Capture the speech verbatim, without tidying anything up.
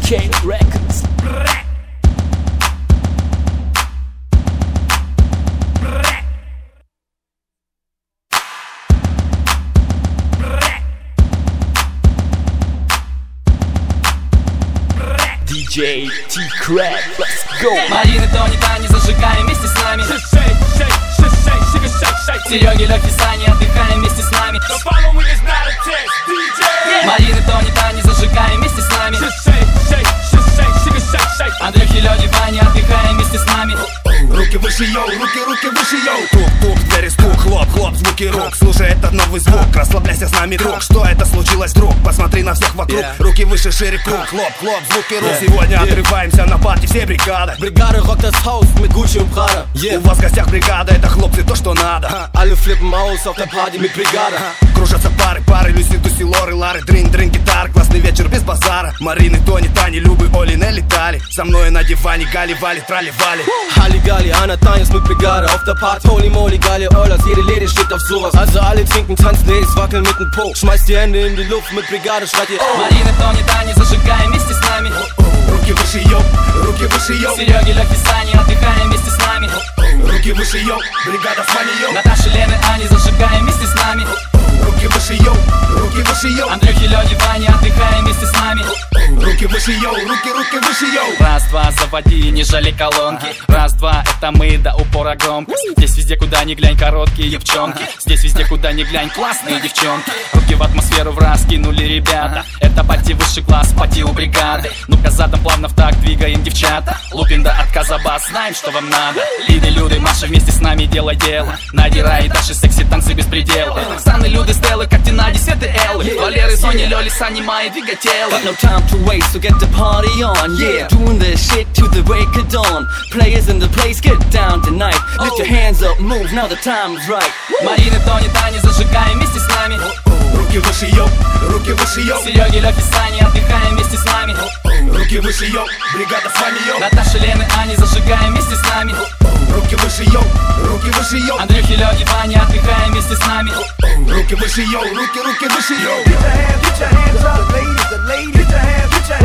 Chain Records. диджей T-Crack, let's go! Марины, Тони, Тани, зажигаем вместе с нами. Сереги, Лёхи, Сани, отдыхаем вместе с нами. Марины, Тони, Тани, зажигаем вместе с нами. Андрюхи, Лёни, Ваня, отдыхаем вместе с нами. Руки выше, йоу, руки, руки выше, йоу. Тук-тук, двери стук, хлоп, хлоп, звуки рук. Слушай этот новый звук, расслабляйся с нами, друг. Что это случилось, друг? Посмотри на всех вокруг. Руки выше, шире, круг, хлоп, хлоп, звуки рук. Сегодня отрываемся на парти, все бригады. Бригада rockt das Haus mit Gucci und Prada. У вас в гостях бригада, это хлопцы, то что надо. Alle flippen aus auf der Party mit Brigada. Кружатся пары, пары, Люси, Дуси, Лоры, Лары. Дрин, дрин, гитар, классный вечер без базара. Марины, Тони, Тани, Любы, Оли, Нелли, Тали. Со мной на диване, Гали, Вали, Трали, Вали. Halligalli, Anna, Tanja ist mit Brigade. Auf der Party, Holy Moly, geile Oilers. Jede Lady steht auf sowas. Also alle trinken, tanzen, Ladies wackeln mit dem Po. Schmeißt die Hände in die Luft mit Brigade, schreit ihr oh. Марины, Тони, Тани, зажигаем вместе с нами. Руки выше, йоу, руки выше, йоу. Сереги, Лёхи, Сани, отдыхаем вместе с нами. Руки выше, йоу, бригада с вами, йоу. Наташа, Лена, Ани, зажигаем вместе с нами. Руки выше, йоу, руки выше, йоу. Андрюхи, Лёни, Ваня, отдыхаем вместе с нами. Руки выше, йоу, руки, руки выше, йоу. Раз, два, заводи, не жалей колонки. Раз, два, это мы до упора громко. Здесь везде, куда ни глянь, короткие девчонки. Здесь везде, куда ни глянь, классные девчонки. Руки в атмосферу в раз кинули ребята. Это пати высший класс, пати у бригады. Ну-ка задом плавно в такт двигаем, девчата. Лупим до отказа бас, знаем, что вам надо. Лиды, Люды, Маша, вместе с нами делай дело. Надира и Даши, секси, танцы без предела. Оксаны, Люды, Стеллы, как Тинади, Светы, Эллы. Валеры, Сони, Лёли, Сани, Майи, двигай тело. Got no time to waste, so get the party on, yeah. Doing this shit to the break of dawn. Players in the place, get down tonight. Lift your hands up, move, now the time is right. Марины, Тони, Тани, зажигаем вместе с нами. Руки выше, йоу, руки выше, йоу. Сереги, Лёхи, Сани, отдыхаем вместе с нами. Руки выше, йоу, бригада с вами, йоу. Наташа, Лена, Ани, зажигаем вместе с нами. Руки выше, йоу, руки выше, йоу. Андрюхи, Лёни, Ваня, отдыхаем вместе с нами. Руки выше, йоу, руки, руки выше, йоу. Get your hands, get your hands up, ladies, the ladies. Get your hands, get your